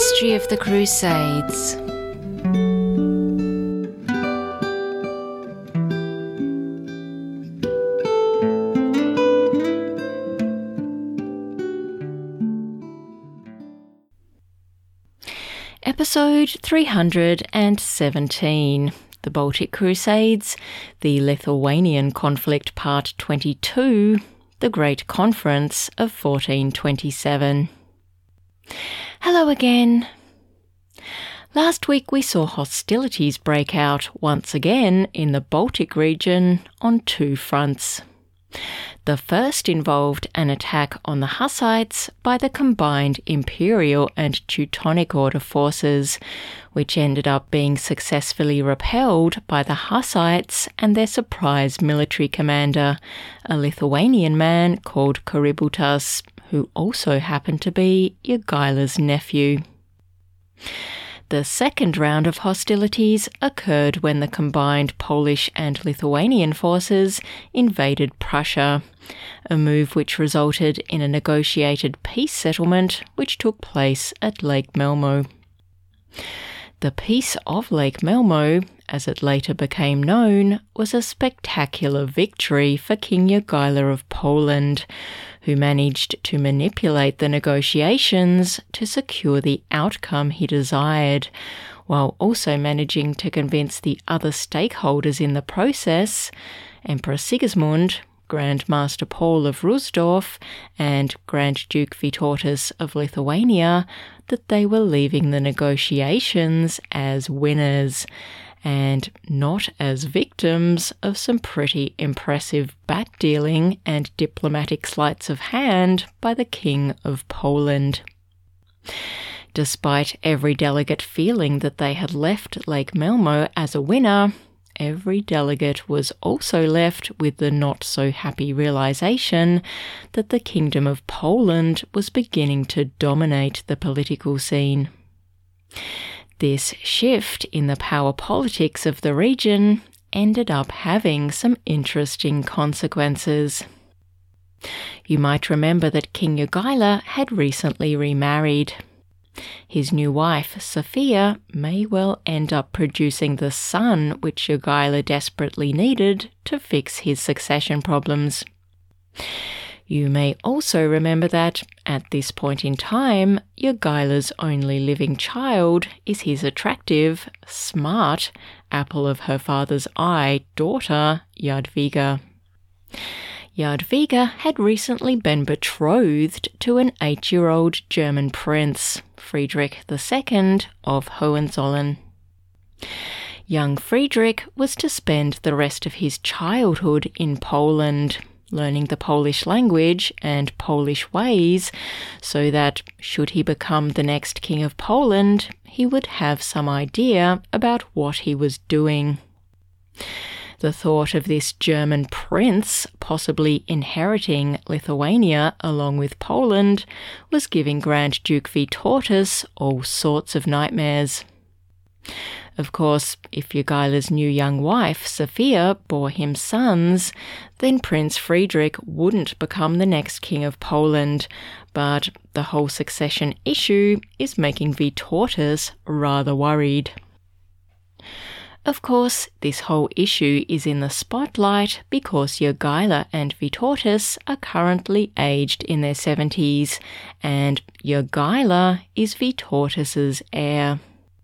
History of the Crusades. Episode 317, The Baltic Crusades, the Lithuanian Conflict Part 22, The Great Conference of 1427. Hello again. Last week we saw hostilities break out once again in the Baltic region on two fronts. The first involved an attack on the Hussites by the combined Imperial and Teutonic Order forces, which ended up being successfully repelled by the Hussites and their surprise military commander, a Lithuanian man called Kaributas, who also happened to be Jogaila's nephew. The second round of hostilities occurred when the combined Polish and Lithuanian forces invaded Prussia, a move which resulted in a negotiated peace settlement which took place at Lake Melmo. The Peace of Lake Melmo, as it later became known, was a spectacular victory for King Jogaila of Poland, who managed to manipulate the negotiations to secure the outcome he desired, while also managing to convince the other stakeholders in the process, Emperor Sigismund, Grand Master Paul of Rusdorf, and Grand Duke Vytautas of Lithuania, that they were leaving the negotiations as winners, and not as victims of some pretty impressive back-dealing and diplomatic sleights of hand by the King of Poland. Despite every delegate feeling that they had left Lake Melmo as a winner, every delegate was also left with the not-so-happy realisation that the Kingdom of Poland was beginning to dominate the political scene. This shift in the power politics of the region ended up having some interesting consequences. You might remember that King Jogaila had recently remarried. His new wife, Sophia, may well end up producing the son which Jogaila desperately needed to fix his succession problems. You may also remember that, at this point in time, Jogaila's only living child is his attractive, smart, apple of her father's eye daughter, Jadwiga. Jadwiga had recently been betrothed to an 8-year-old German prince, Friedrich II of Hohenzollern. Young Friedrich was to spend the rest of his childhood in Poland, learning the Polish language and Polish ways, so that, should he become the next King of Poland, he would have some idea about what he was doing. The thought of this German prince possibly inheriting Lithuania along with Poland was giving Grand Duke Vytautas all sorts of nightmares. Of course, if Jogaila's new young wife, Sophia, bore him sons, then Prince Friedrich wouldn't become the next King of Poland, but the whole succession issue is making Vytautas rather worried. Of course, this whole issue is in the spotlight because Jogaila and Vytautas are currently aged in their 70s, and Jogaila is Vytautas's heir.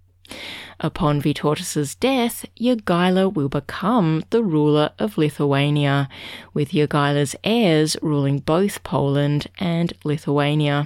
Upon Vytautas's death, Jogaila will become the ruler of Lithuania, with Jogaila's heirs ruling both Poland and Lithuania.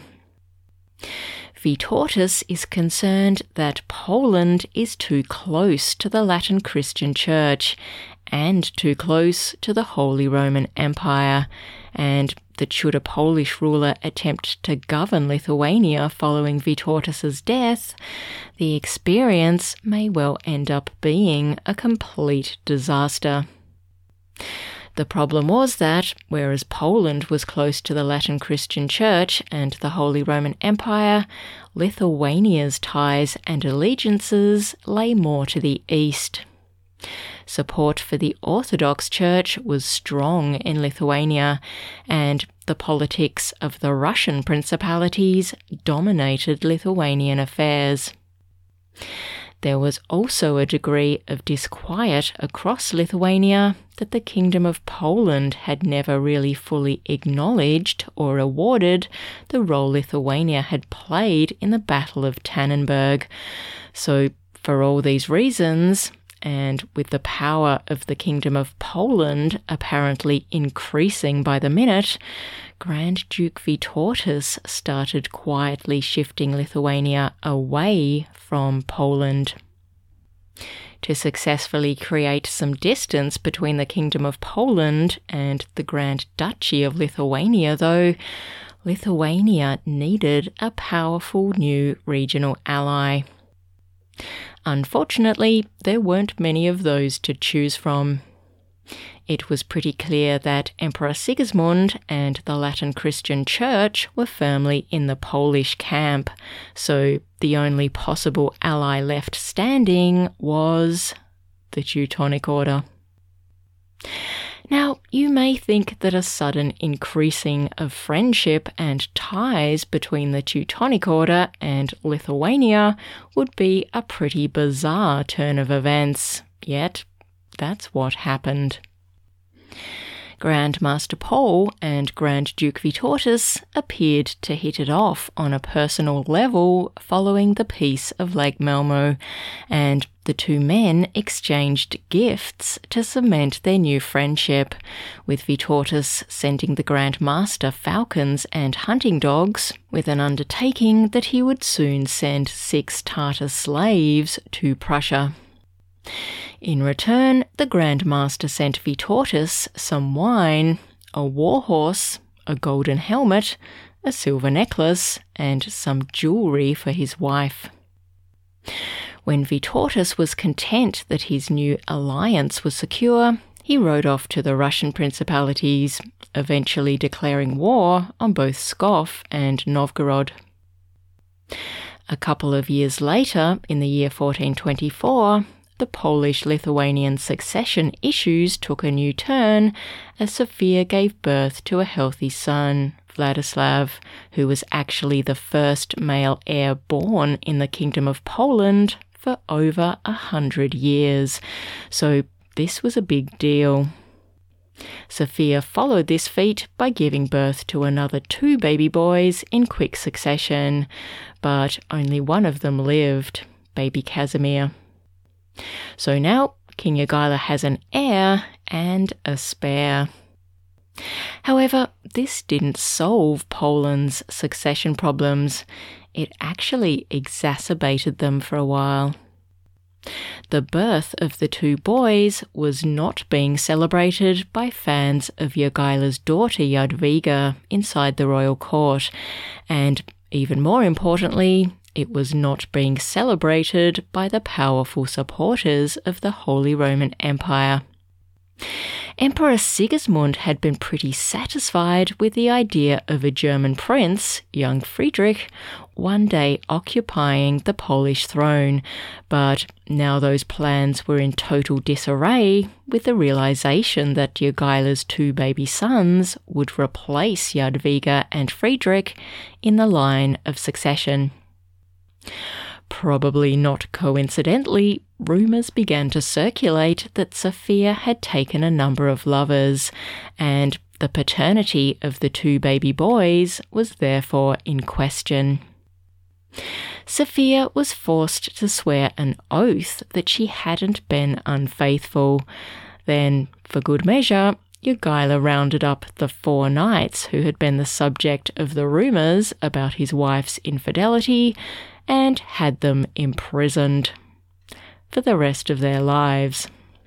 Vytautas is concerned that Poland is too close to the Latin Christian Church and too close to the Holy Roman Empire, and that should a Polish ruler attempt to govern Lithuania following Vytautas's death, the experience may well end up being a complete disaster. The problem was that, whereas Poland was close to the Latin Christian Church and the Holy Roman Empire, Lithuania's ties and allegiances lay more to the east. Support for the Orthodox Church was strong in Lithuania, and the politics of the Russian principalities dominated Lithuanian affairs. There was also a degree of disquiet across Lithuania that the Kingdom of Poland had never really fully acknowledged or awarded the role Lithuania had played in the Battle of Tannenberg. So, for all these reasons, and with the power of the Kingdom of Poland apparently increasing by the minute, Grand Duke Vytautas started quietly shifting Lithuania away from Poland. To successfully create some distance between the Kingdom of Poland and the Grand Duchy of Lithuania, though, Lithuania needed a powerful new regional ally. Unfortunately, there weren't many of those to choose from. It was pretty clear that Emperor Sigismund and the Latin Christian Church were firmly in the Polish camp, so the only possible ally left standing was the Teutonic Order. Now, you may think that a sudden increasing of friendship and ties between the Teutonic Order and Lithuania would be a pretty bizarre turn of events, yet that's what happened. Grand Master Paul and Grand Duke Vytautas appeared to hit it off on a personal level following the Peace of Lake Melmo, and the two men exchanged gifts to cement their new friendship, with Vytautas sending the Grand Master falcons and hunting dogs, with an undertaking that he would soon send 6 Tartar slaves to Prussia. In return, the Grand Master sent Vytautas some wine, a war horse, a golden helmet, a silver necklace, and some jewellery for his wife. When Vytautas was content that his new alliance was secure, he rode off to the Russian principalities, eventually declaring war on both Pskov and Novgorod. A couple of years later, in the year 1424, the Polish-Lithuanian succession issues took a new turn as Sophia gave birth to a healthy son, Vladislav, who was actually the first male heir born in the Kingdom of Poland for over 100 years. So this was a big deal. Sophia followed this feat by giving birth to another 2 baby boys in quick succession, but only one of them lived, baby Casimir. So now King Jogaila has an heir and a spare. However, this didn't solve Poland's succession problems. It actually exacerbated them for a while. The birth of the 2 boys was not being celebrated by fans of Jogaila's daughter Jadwiga inside the royal court, and even more importantly, it was not being celebrated by the powerful supporters of the Holy Roman Empire. Emperor Sigismund had been pretty satisfied with the idea of a German prince, young Friedrich, one day occupying the Polish throne, but now those plans were in total disarray with the realization that Jogaila's 2 baby sons would replace Jadwiga and Friedrich in the line of succession. Probably not coincidentally, rumours began to circulate that Sophia had taken a number of lovers, and the paternity of the 2 baby boys was therefore in question. Sophia was forced to swear an oath that she hadn't been unfaithful. Then, for good measure, Jogaila rounded up the 4 knights who had been the subject of the rumours about his wife's infidelity and had them imprisoned for the rest of their lives.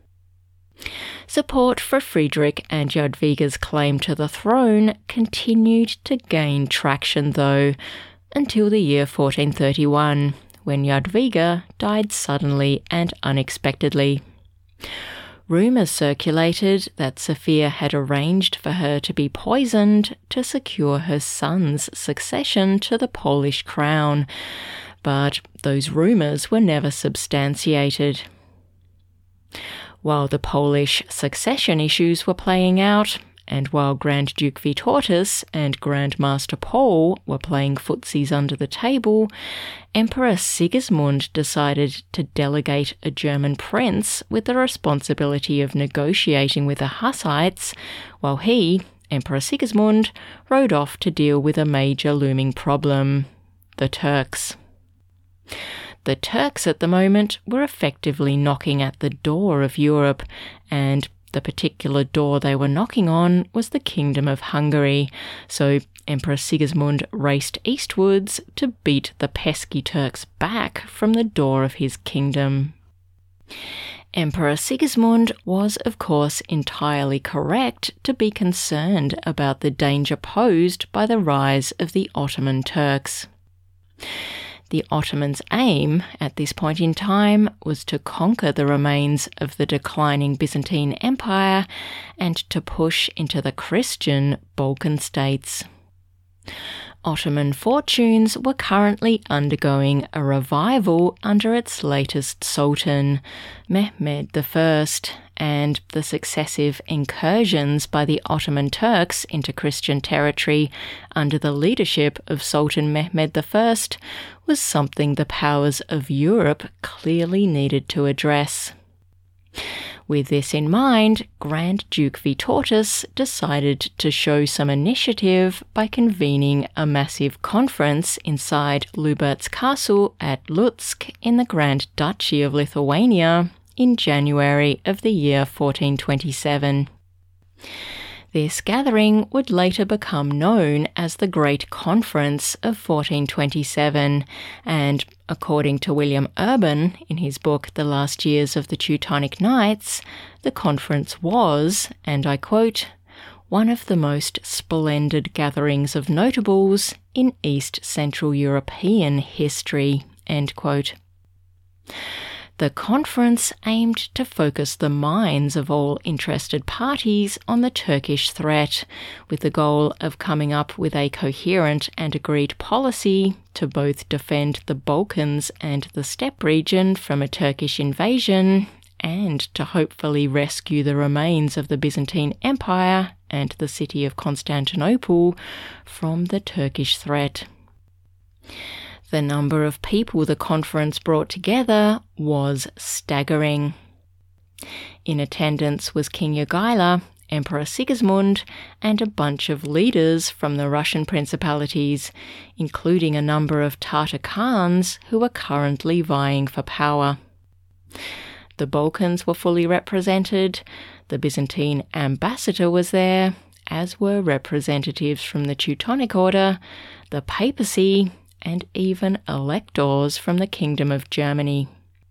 Support for Friedrich and Jadwiga's claim to the throne continued to gain traction, though, until the year 1431, when Jadwiga died suddenly and unexpectedly. Rumours circulated that Sophia had arranged for her to be poisoned to secure her son's succession to the Polish crown, but those rumours were never substantiated. While the Polish succession issues were playing out, and while Grand Duke Vytautas and Grand Master Paul were playing footsies under the table, Emperor Sigismund decided to delegate a German prince with the responsibility of negotiating with the Hussites, while he, Emperor Sigismund, rode off to deal with a major looming problem: the Turks. The Turks at the moment were effectively knocking at the door of Europe, and the particular door they were knocking on was the Kingdom of Hungary, so Emperor Sigismund raced eastwards to beat the pesky Turks back from the door of his kingdom. Emperor Sigismund was, of course, entirely correct to be concerned about the danger posed by the rise of the Ottoman Turks. The Ottomans' aim at this point in time was to conquer the remains of the declining Byzantine Empire and to push into the Christian Balkan states. Ottoman fortunes were currently undergoing a revival under its latest Sultan, Mehmed I, and the successive incursions by the Ottoman Turks into Christian territory under the leadership of Sultan Mehmed I was something the powers of Europe clearly needed to address. With this in mind, Grand Duke Vytautas decided to show some initiative by convening a massive conference inside Lubert's castle at Lutsk in the Grand Duchy of Lithuania in January of the year 1427. This gathering would later become known as the Great Conference of 1427, and according to William Urban in his book The Last Years of the Teutonic Knights, the conference was, and I quote, "one of the most splendid gatherings of notables in East Central European history," end quote. The conference aimed to focus the minds of all interested parties on the Turkish threat, with the goal of coming up with a coherent and agreed policy to both defend the Balkans and the steppe region from a Turkish invasion and to hopefully rescue the remains of the Byzantine Empire and the city of Constantinople from the Turkish threat. The number of people the conference brought together was staggering. In attendance was King Jogaila, Emperor Sigismund, and a bunch of leaders from the Russian principalities, including a number of Tatar Khans who were currently vying for power. The Balkans were fully represented, the Byzantine ambassador was there, as were representatives from the Teutonic Order, the papacy, and even electors from the Kingdom of Germany.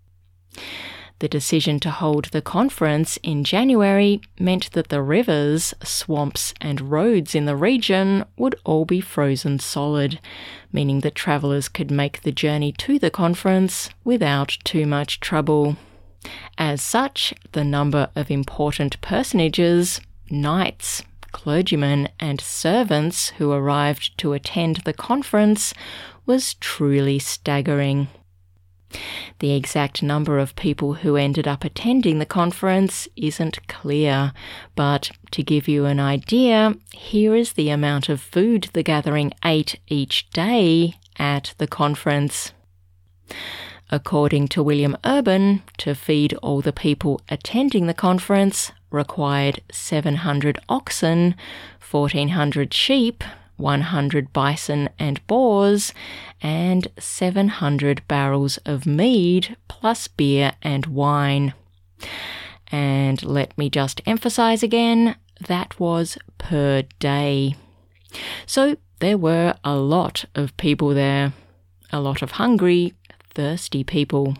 The decision to hold the conference in January meant that the rivers, swamps, and roads in the region would all be frozen solid, meaning that travellers could make the journey to the conference without too much trouble. As such, the number of important personages, knights, clergymen, and servants who arrived to attend the conference was truly staggering. The exact number of people who ended up attending the conference isn't clear, but to give you an idea, here is the amount of food the gathering ate each day at the conference. According to William Urban, to feed all the people attending the conference required 700 oxen, 1,400 sheep, 100 bison and boars, and 700 barrels of mead, plus beer and wine. And let me just emphasize again, that was per day. So there were a lot of people there, a lot of hungry, thirsty people.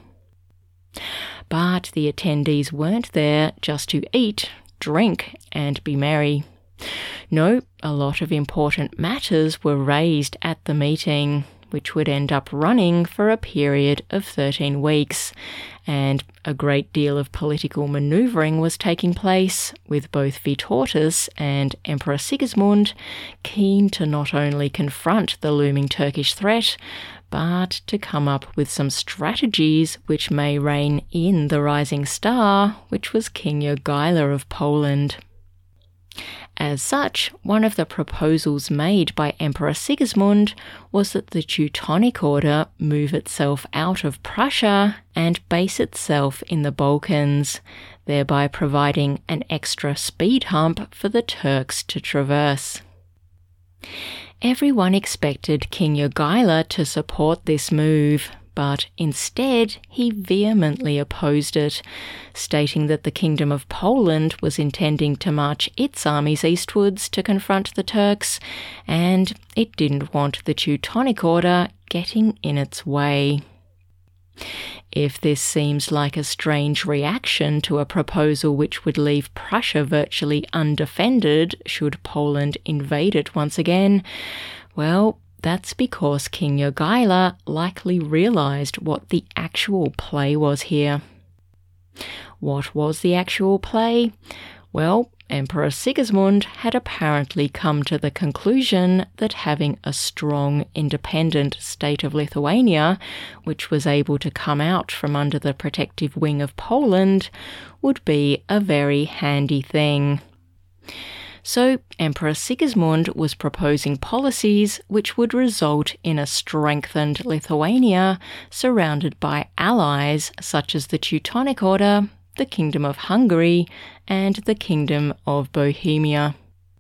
But the attendees weren't there just to eat, drink, and be merry. No, a lot of important matters were raised at the meeting, which would end up running for a period of 13 weeks, and a great deal of political manoeuvring was taking place, with both Vytautas and Emperor Sigismund keen to not only confront the looming Turkish threat, but to come up with some strategies which may rein in the rising star, which was King Jogaila of Poland. As such, one of the proposals made by Emperor Sigismund was that the Teutonic Order move itself out of Prussia and base itself in the Balkans, thereby providing an extra speed hump for the Turks to traverse. Everyone expected King Jogaila to support this move, but instead he vehemently opposed it, stating that the Kingdom of Poland was intending to march its armies eastwards to confront the Turks, and it didn't want the Teutonic Order getting in its way. If this seems like a strange reaction to a proposal which would leave Prussia virtually undefended should Poland invade it once again, well, that's because King Jogaila likely realised what the actual play was here. What was the actual play? Well, Emperor Sigismund had apparently come to the conclusion that having a strong, independent state of Lithuania, which was able to come out from under the protective wing of Poland, would be a very handy thing. So Emperor Sigismund was proposing policies which would result in a strengthened Lithuania surrounded by allies such as the Teutonic Order, the Kingdom of Hungary, and the Kingdom of Bohemia.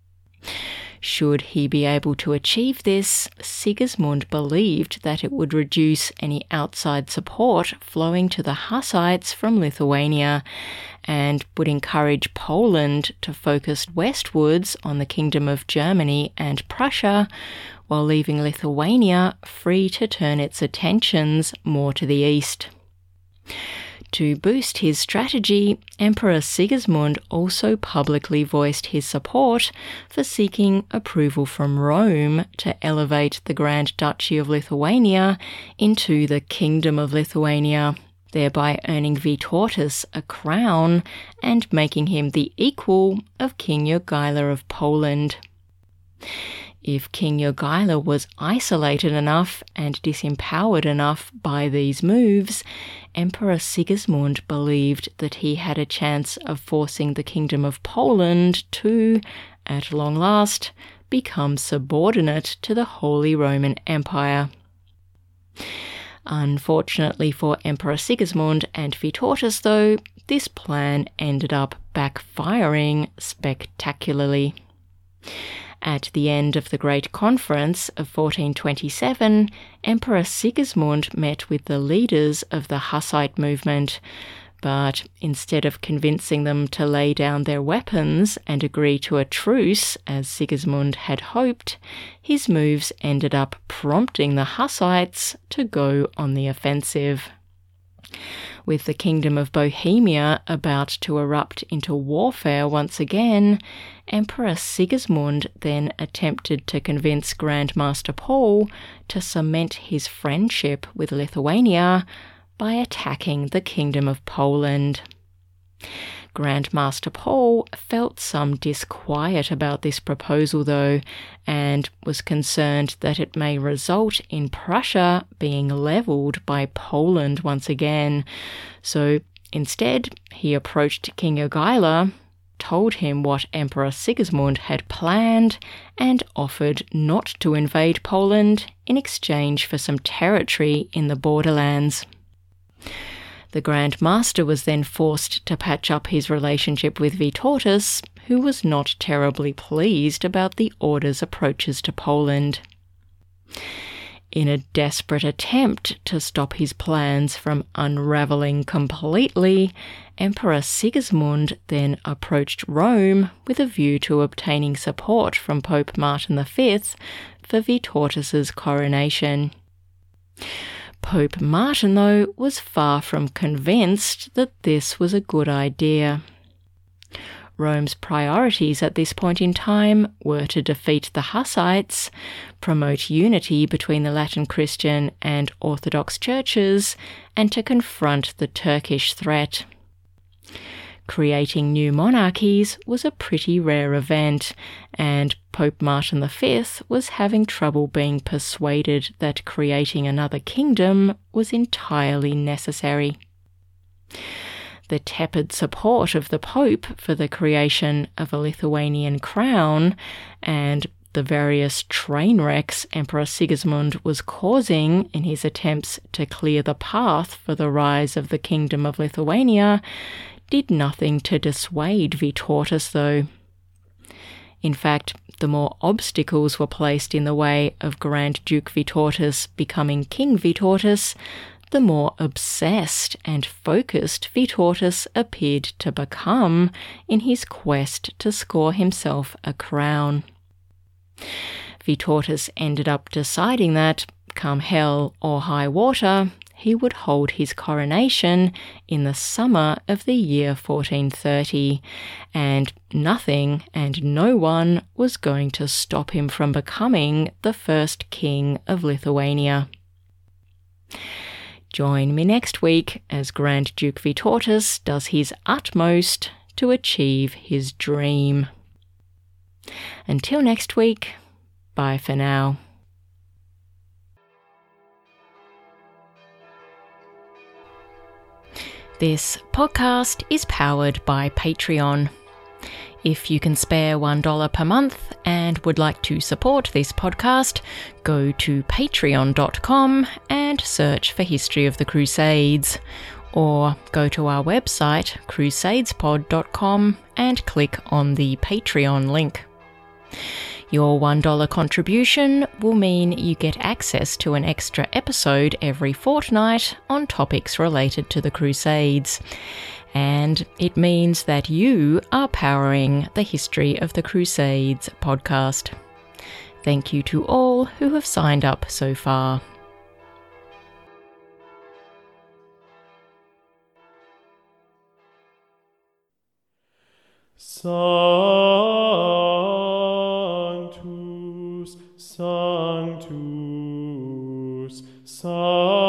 Should he be able to achieve this, Sigismund believed that it would reduce any outside support flowing to the Hussites from Lithuania, and would encourage Poland to focus westwards on the Kingdom of Germany and Prussia, while leaving Lithuania free to turn its attentions more to the east. To boost his strategy, Emperor Sigismund also publicly voiced his support for seeking approval from Rome to elevate the Grand Duchy of Lithuania into the Kingdom of Lithuania, thereby earning Vytautas a crown and making him the equal of King Jogaila of Poland. If King Jogaila was isolated enough and disempowered enough by these moves, Emperor Sigismund believed that he had a chance of forcing the Kingdom of Poland to, at long last, become subordinate to the Holy Roman Empire. Unfortunately for Emperor Sigismund and Vytautas, though, this plan ended up backfiring spectacularly. At the end of the Great Conference of 1427, Emperor Sigismund met with the leaders of the Hussite movement, but instead of convincing them to lay down their weapons and agree to a truce, as Sigismund had hoped, his moves ended up prompting the Hussites to go on the offensive. With the Kingdom of Bohemia about to erupt into warfare once again, Emperor Sigismund then attempted to convince Grand Master Paul to cement his friendship with Lithuania by attacking the Kingdom of Poland. Grand Master Paul felt some disquiet about this proposal, though, and was concerned that it may result in Prussia being levelled by Poland once again. So instead, he approached King Jogaila, told him what Emperor Sigismund had planned, and offered not to invade Poland in exchange for some territory in the borderlands. The Grand Master was then forced to patch up his relationship with Vytautas, who was not terribly pleased about the Order's approaches to Poland. In a desperate attempt to stop his plans from unravelling completely, Emperor Sigismund then approached Rome with a view to obtaining support from Pope Martin V for Vytautas's coronation. Pope Martin, though, was far from convinced that this was a good idea. Rome's priorities at this point in time were to defeat the Hussites, promote unity between the Latin Christian and Orthodox churches, and to confront the Turkish threat. Creating new monarchies was a pretty rare event, and Pope Martin V was having trouble being persuaded that creating another kingdom was entirely necessary. The tepid support of the Pope for the creation of a Lithuanian crown and the various train wrecks Emperor Sigismund was causing in his attempts to clear the path for the rise of the Kingdom of Lithuania did nothing to dissuade Vytautas, though. In fact, the more obstacles were placed in the way of Grand Duke Vytautas becoming King Vytautas, the more obsessed and focused Vytautas appeared to become in his quest to score himself a crown. Vytautas ended up deciding that, come hell or high water, he would hold his coronation in the summer of the year 1430, and nothing and no one was going to stop him from becoming the first king of Lithuania. Join me next week as Grand Duke Vytautas does his utmost to achieve his dream. Until next week, bye for now. This podcast is powered by Patreon. If you can spare $1 per month and would like to support this podcast, go to patreon.com and search for History of the Crusades, or go to our website crusadespod.com and click on the Patreon link. Your $1 contribution will mean you get access to an extra episode every fortnight on topics related to the Crusades. And it means that you are powering the History of the Crusades podcast. Thank you to all who have signed up so far. Sanctus, Sanctus, Sanctus.